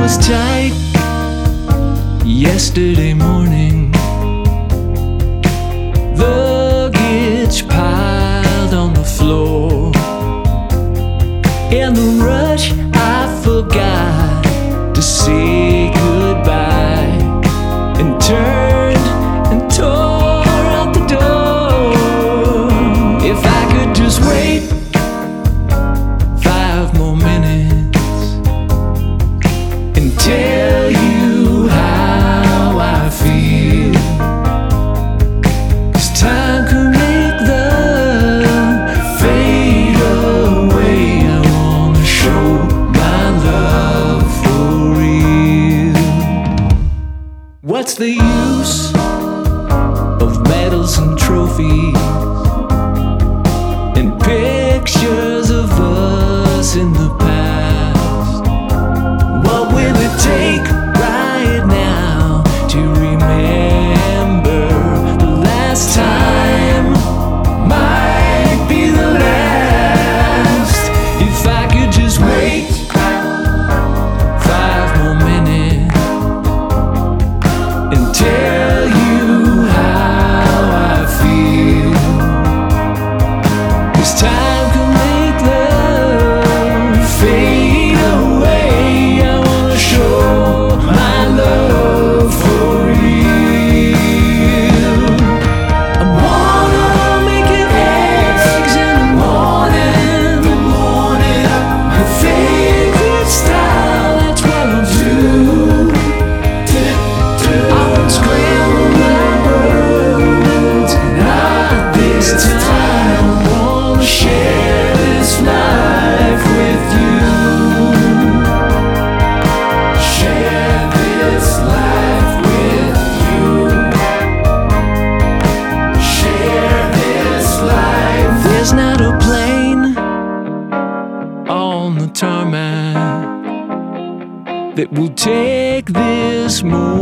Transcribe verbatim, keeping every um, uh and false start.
was tight yesterday morning. Luggage piled on the floor. In the rush, I forgot to say goodbye and turned and tore out the door. If I could just wait five more minutes and tell you how I feel, 'cause time could make love fade away. I wanna show my love for real. What's the use of medals and trophies and pictures of us in the past? What will it take right now to remember the last time might be the last? If I could just wait five more minutes and tell you how I feel, 'cause time can make love fade away. I wanna show my love for real. I wanna make it eggs in the morning, the morning. Your favorite style, that's what I'll do. I won't scramble my words, not this time. I wanna share this life with you. Share this life with you. Share this life. There's not a plane on the tarmac that will take this moment